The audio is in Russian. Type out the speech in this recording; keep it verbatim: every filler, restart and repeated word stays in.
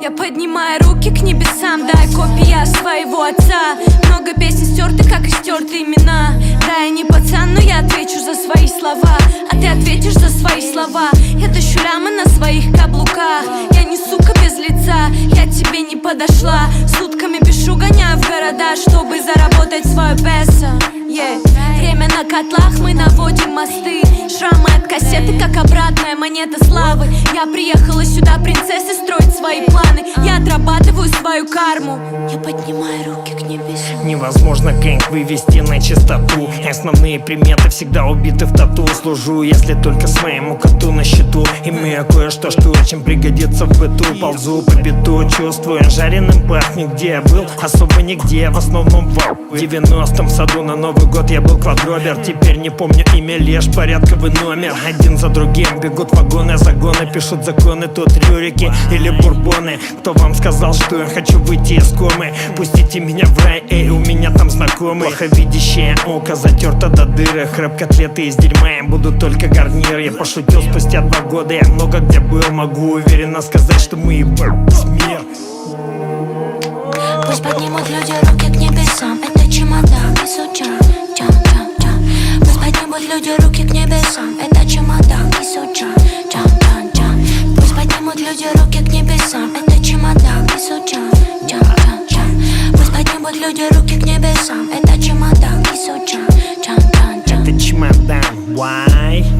Я поднимаю руки к небесам, дай копия своего отца. Много песен стерты, как и стерты имена. Да, я не пацан, но я отвечу за свои слова, а ты ответишь за свои слова. Я тащу лямы на своих каблуках. Я не сука без лица, я тебе не подошла. Сутками пишу, гоняю в города, чтобы заработать свое песо. Yeah. Время на котлах, мы наводим мосты. Шрамы от кассеты, как обратная монета славы. Я приехала сюда принцессой строить свои планы. Я отрабатываю свою карму. Я поднимаю руки к небесам. Невозможно гэнг вывести на чистоту. Основные приметы всегда убиты в тату. Служу, если только своему коту на счету. Имею кое-что, что очень пригодится в быту. Ползу по биту, чувствую, жареным пахнет. Где я был? Особо нигде, в основном в девяностом саду на Новый год я был квадробер. Теперь не помню имя, лишь порядковый номер. Один за другим бегут вагоны, загоны. Пишут законы, тут рюрики или бурбоны. Кто вам сказал, что я хочу выйти из комы? Пустите меня в рай, эй, у меня там знакомый. Плоховидящее око затерто до дыры. Хрэп-котлеты из дерьма, я буду только гарнир. Я пошутил спустя два года, я много где был. Могу уверенно сказать, что мы ебем мир. Пусть поднимут люди руки к небесам. Это чемодан и суча. Чам, чам, чам. Пусть поднимут люди руки к небесам. Это чемодан и суча. Чам, чам, чам. Пусть поднимут люди руки к небесам. Это чемодан и суча. Чам, чам, чам. Пусть поднимут люди руки к небесам. Это чемодан и суча. Чам, чам, чам. Это чемодан, why?